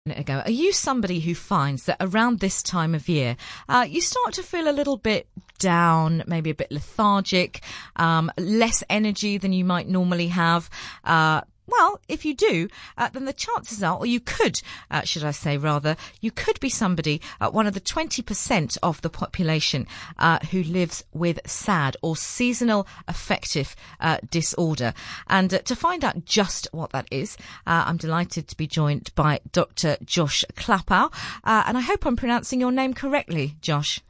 Ago. Are you somebody who finds that around this time of year, you start to feel a little bit down, maybe a bit lethargic, less energy than you might normally have? Well, if you do, then the chances are, or you could, should I say rather, you could be somebody, one of the 20% of the population who lives with SAD or seasonal affective disorder. And to find out just what that is, I'm delighted to be joined by Dr. Josh Klapow. And I hope I'm pronouncing your name correctly, Josh.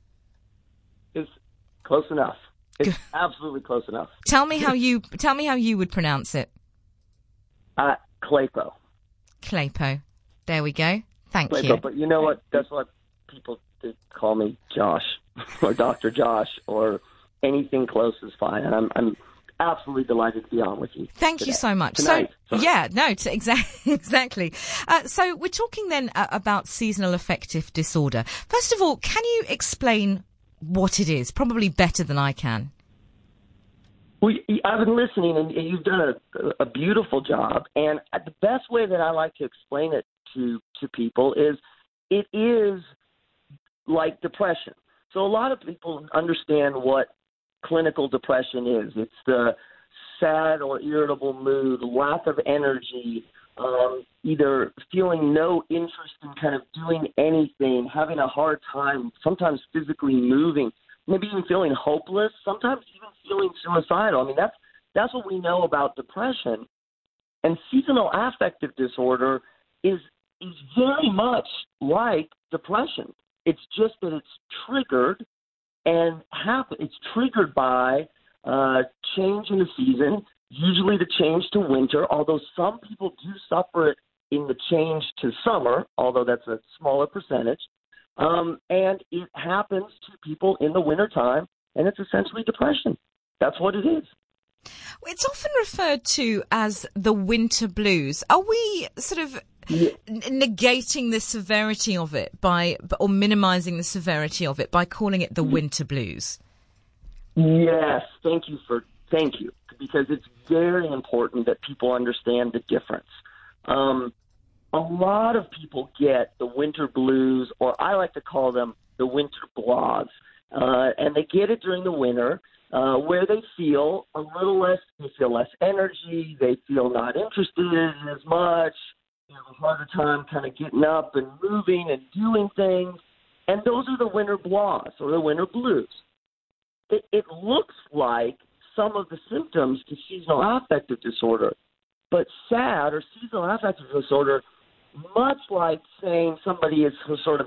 It's close enough. It's absolutely close enough. Tell me how you would pronounce it. Klapow. Klapow. There we go. Thank Klapow, you. But you know what? That's what people call me, Josh, or Dr. Josh, or anything close is fine. And I'm absolutely delighted to be on with you. Thank today. you so much. Tonight. Exactly. So we're talking then about seasonal affective disorder. First of all, can you explain what it is? Probably better than I can. Well, I've been listening, and you've done a beautiful job. And the best way that I like to explain it to people is it is like depression. So a lot of people understand what clinical depression is. It's the sad or irritable mood, lack of energy, either feeling no interest in kind of doing anything, having a hard time, sometimes physically moving, maybe even feeling hopeless, sometimes even feeling suicidal. I mean, that's what we know about depression. And seasonal affective disorder is very much like depression. It's just that it's triggered it's triggered by change in the season, usually the change to winter, although some people do suffer it in the change to summer, although that's a smaller percentage. And it happens to people in the wintertime, and it's essentially depression. That's what it is. It's often referred to as the winter blues. Are we sort of negating the severity of it or minimizing the severity of it by calling it the winter blues? Yes, thank you, because it's very important that people understand the difference. A lot of people get the winter blues, or I like to call them the winter blahs, and they get it during the winter, where they feel less energy, they feel not interested in as much, they have a harder time kind of getting up and moving and doing things, and those are the winter blahs, or the winter blues. It looks like some of the symptoms to seasonal affective disorder, but SAD, or seasonal affective disorder, much like saying somebody is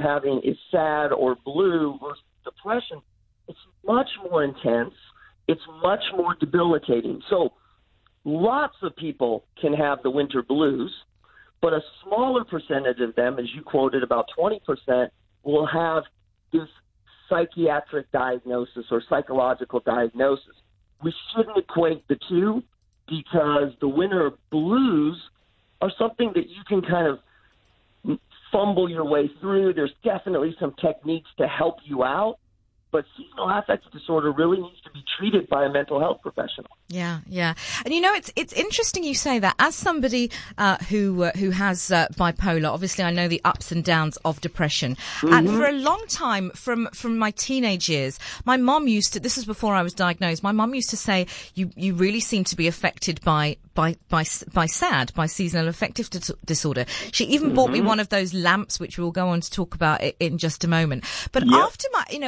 sad or blue versus depression, it's much more intense. It's much more debilitating. So lots of people can have the winter blues, but a smaller percentage of them, as you quoted, about 20%, will have this psychiatric diagnosis or psychological diagnosis. We shouldn't equate the two, because the winter blues are something that you can kind of fumble your way through. There's definitely some techniques to help you out, but seasonal affective disorder really needs to be treated by a mental health professional. Yeah. And it's interesting you say that. As somebody who has bipolar, obviously I know the ups and downs of depression. Mm-hmm. And for a long time, from my teenage years, my mom this was before I was diagnosed, my mom used to say, you really seem to be affected by SAD, by seasonal affective disorder. She even bought me one of those lamps, which we'll go on to talk about in just a moment. But after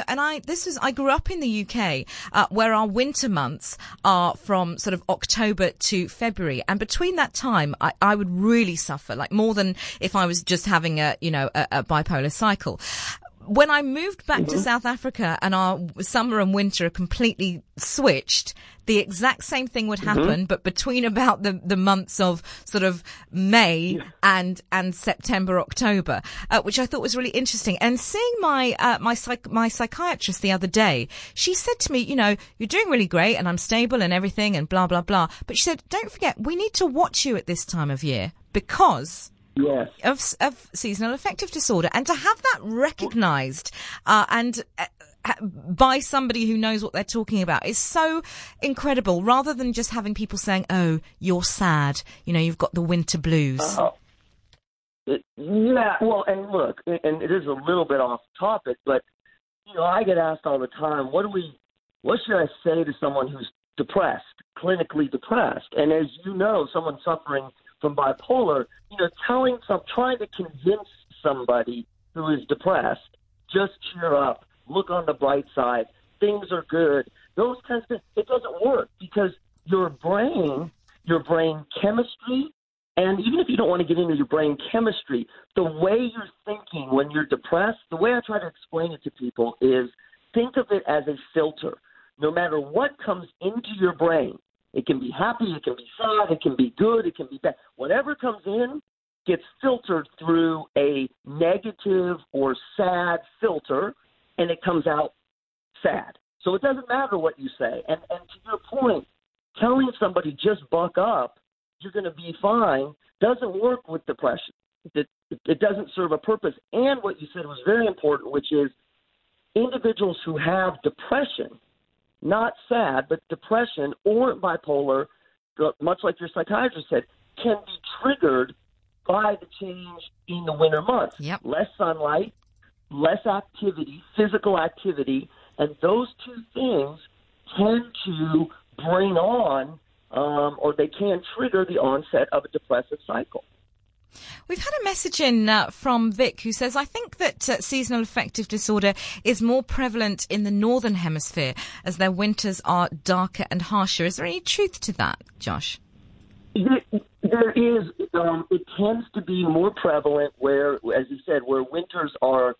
I grew up in the UK, where our winter months are from sort of October to February. And between that time, I would really suffer, like more than if I was just having a bipolar cycle. When I moved back to South Africa and our summer and winter are completely switched, the exact same thing would happen, but between about the months of sort of May and September, October, which I thought was really interesting. And seeing my psychiatrist the other day, she said to me, you're doing really great and I'm stable and everything and blah, blah, blah. But she said, don't forget, we need to watch you at this time of year because of seasonal affective disorder, and to have that recognised by somebody who knows what they're talking about is so incredible, rather than just having people saying, oh, you're sad, you've got the winter blues. Yeah, well, and look, and it is a little bit off topic, but I get asked all the time, what should I say to someone who's depressed, clinically depressed? And as you know, someone suffering from bipolar, trying to convince somebody who is depressed, just cheer up, look on the bright side, things are good. Those kinds of things, it doesn't work because your brain chemistry, and even if you don't want to get into your brain chemistry, the way you're thinking when you're depressed, the way I try to explain it to people is think of it as a filter. No matter what comes into your brain, it can be happy, it can be sad, it can be good, it can be bad. Whatever comes in gets filtered through a negative or sad filter, and it comes out sad. So it doesn't matter what you say. And to your point, telling somebody just buck up, you're going to be fine, doesn't work with depression. It doesn't serve a purpose. And what you said was very important, which is individuals who have depression, not sad, but depression or bipolar, much like your psychiatrist said, can be triggered by the change in the winter months. Yep. Less sunlight, less activity, physical activity, and those two things tend to bring on or they can trigger the onset of a depressive cycle. We've had a message in from Vic who says, I think that seasonal affective disorder is more prevalent in the northern hemisphere as their winters are darker and harsher. Is there any truth to that, Josh? There is. It tends to be more prevalent where, as you said, where winters are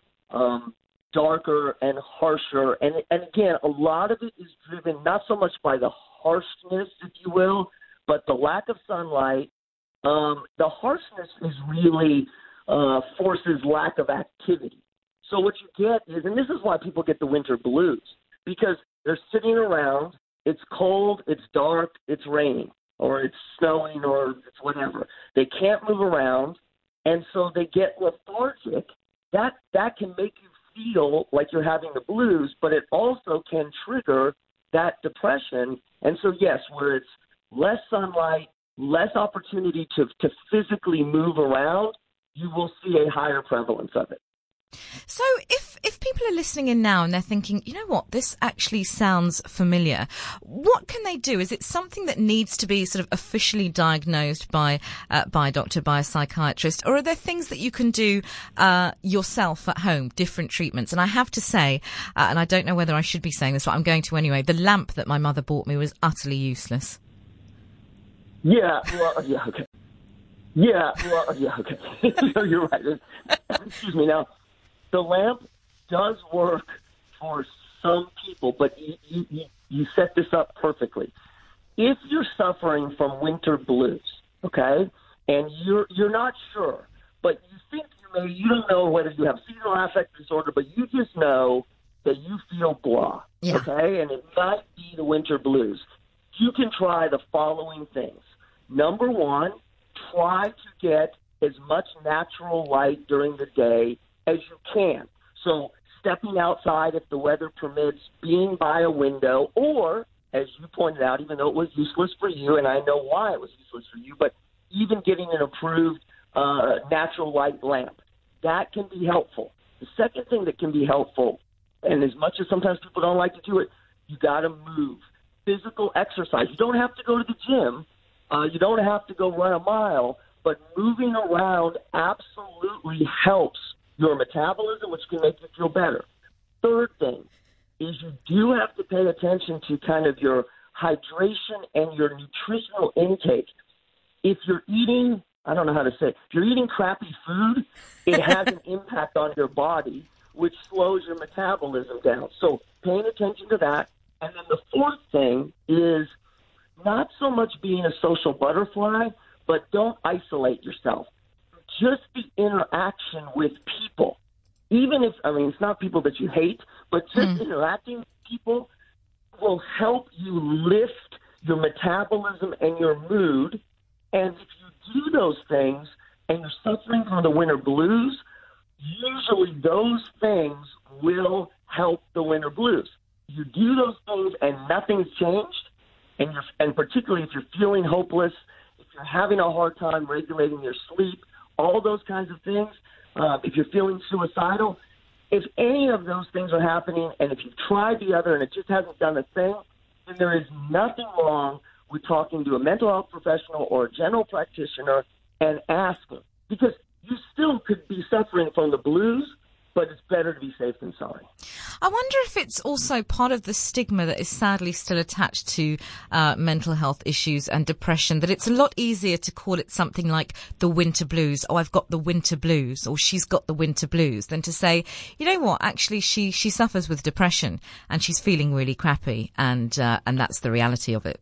darker and harsher. And again, a lot of it is driven not so much by the harshness, if you will, but the lack of sunlight. The harshness is really forces lack of activity. So what you get is, and this is why people get the winter blues, because they're sitting around, it's cold, it's dark, it's raining, or it's snowing, or it's whatever. They can't move around, and so they get lethargic. That can make you feel like you're having the blues, but it also can trigger that depression. And so, yes, where it's less sunlight, less opportunity to physically move around, you will see a higher prevalence of it. So if people are listening in now and they're thinking, you know what, this actually sounds familiar, what can they do? Is it something that needs to be sort of officially diagnosed by a doctor, by a psychiatrist, or are there things that you can do yourself at home, different treatments? And I have to say, and I don't know whether I should be saying this, but I'm going to anyway, the lamp that my mother bought me was utterly useless. Yeah, well, yeah, okay. Yeah, well, yeah, okay. You're right. Excuse me. Now, the lamp does work for some people, but you set this up perfectly. If you're suffering from winter blues, okay, and you're not sure, but you think you don't know whether you have seasonal affective disorder, but you just know that you feel blah, yeah. Okay, and it might be the winter blues. You can try the following things. Number one, try to get as much natural light during the day as you can. So stepping outside if the weather permits, being by a window, or, as you pointed out, even though it was useless for you, and I know why it was useless for you, but even getting an approved natural light lamp, that can be helpful. The second thing that can be helpful, and as much as sometimes people don't like to do it, you got to move. Physical exercise. You don't have to go to the gym. You don't have to go run a mile, but moving around absolutely helps your metabolism, which can make you feel better. Third thing is you do have to pay attention to kind of your hydration and your nutritional intake. If you're eating, I don't know how to say it, if you're eating crappy food, it has an impact on your body, which slows your metabolism down. So paying attention to that. And then the fourth thing is not so much being a social butterfly, but don't isolate yourself. Just the interaction with people. Even if, it's not people that you hate, but just interacting with people will help you lift your metabolism and your mood. And if you do those things and you're suffering from the winter blues, usually those things will help the winter blues. You do those things and nothing's changed, and particularly if you're feeling hopeless, if you're having a hard time regulating your sleep, all those kinds of things, if you're feeling suicidal, if any of those things are happening, and if you've tried the other and it just hasn't done a thing, then there is nothing wrong with talking to a mental health professional or a general practitioner and asking. Because you still could be suffering from the blues, but it's better to be safe than sorry. I wonder if it's also part of the stigma that is sadly still attached to mental health issues and depression, that it's a lot easier to call it something like the winter blues. Oh, I've got the winter blues, or she's got the winter blues, than to say, you know what, actually she suffers with depression and she's feeling really crappy, and that's the reality of it.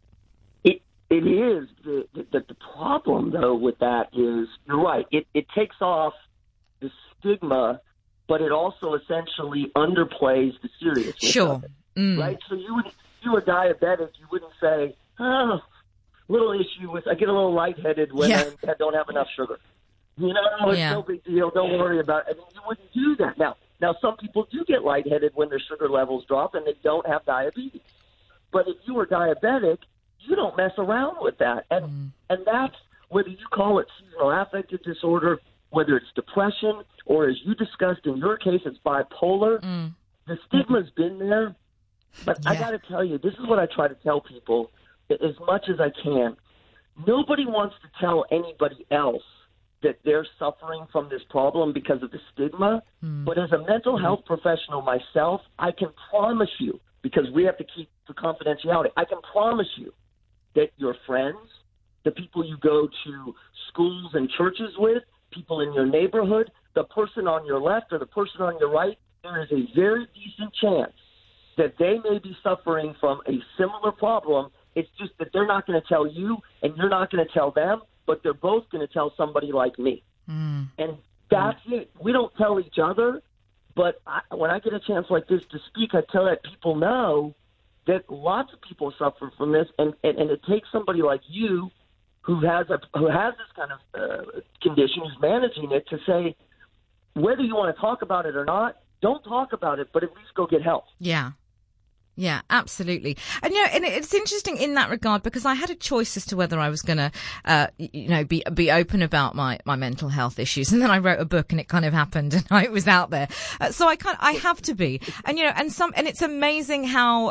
It is. The problem, though, with that is, you're right, it takes off the stigma, but it also essentially underplays the seriousness of it, right? So you were diabetic, you wouldn't say, oh, little issue with, I get a little lightheaded when I don't have enough sugar. You know, it's no big deal, don't worry about it. I mean, you wouldn't do that. Now, some people do get lightheaded when their sugar levels drop and they don't have diabetes. But if you were diabetic, you don't mess around with that. And that's, whether you call it seasonal affective disorder, whether it's depression, or as you discussed in your case, it's bipolar, the stigma's been there. But I got to tell you, this is what I try to tell people as much as I can. Nobody wants to tell anybody else that they're suffering from this problem because of the stigma. But as a mental health professional myself, I can promise you, because we have to keep the confidentiality, I can promise you that your friends, the people you go to schools and churches with, people in your neighborhood, the person on your left or the person on your right, there is a very decent chance that they may be suffering from a similar problem. It's just that they're not going to tell you and you're not going to tell them, but they're both going to tell somebody like me. And that's it. We don't tell each other, but when I get a chance like this to speak, I tell that people know that lots of people suffer from this, and it takes somebody like you who has this kind of condition, who's managing it, to say, whether you want to talk about it or not, don't talk about it, but at least go get help. Yeah, absolutely. And, and it's interesting in that regard, because I had a choice as to whether I was going to, be open about my mental health issues. And then I wrote a book and it kind of happened and it was out there. So I have to be. And, and it's amazing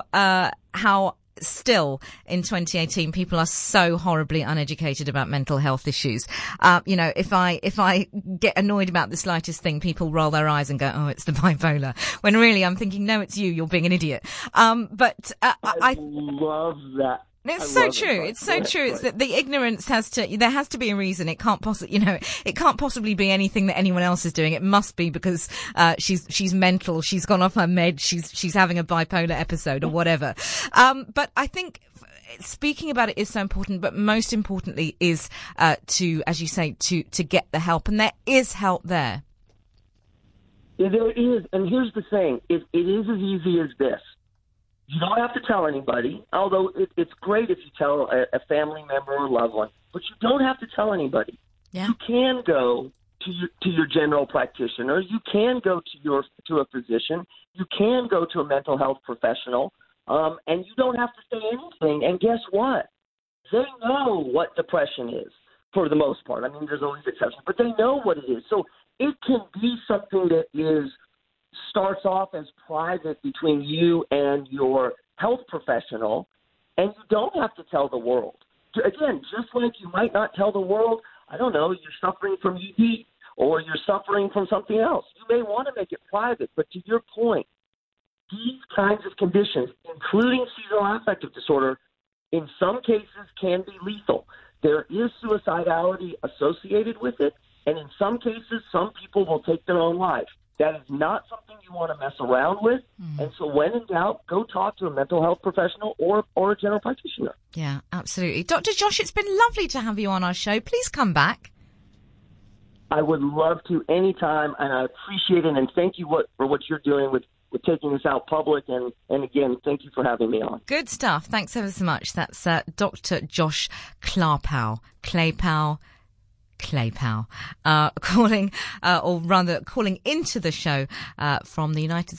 how still in 2018 people are so horribly uneducated about mental health issues. If I get annoyed about the slightest thing, people roll their eyes and go, oh, it's the bipolar, when really I'm thinking, no, it's you're being an idiot. But I love that. It's so true. It's so true. It's that the ignorance there has to be a reason. It can't possibly be anything that anyone else is doing. It must be because she's mental. She's gone off her med. She's having a bipolar episode or whatever. But I think speaking about it is so important. But most importantly is to, as you say, to get the help, and there is help there. Yeah, there is, and here's the thing: it is as easy as this. You don't have to tell anybody, although it's great if you tell a family member or loved one, but you don't have to tell anybody. Yeah. You can go to your general practitioner. You can go to a physician. You can go to a mental health professional, and you don't have to say anything. And guess what? They know what depression is for the most part. I mean, there's always exceptions, but they know what it is. So it can be something that starts off as private between you and your health professional, and you don't have to tell the world. Again, just like you might not tell the world, I don't know, you're suffering from ED or you're suffering from something else. You may want to make it private, but to your point, these kinds of conditions, including seasonal affective disorder, in some cases can be lethal. There is suicidality associated with it, and in some cases, some people will take their own life. That is not something you want to mess around with. And so when in doubt, go talk to a mental health professional or a general practitioner. Yeah, absolutely. Dr. Josh, it's been lovely to have you on our show. Please come back. I would love to anytime, and I appreciate it, and thank you for what you're doing with taking this out public. And again, thank you for having me on. Good stuff. Thanks ever so much. That's Dr. Josh Klarpau. Claypau, calling into the show from the United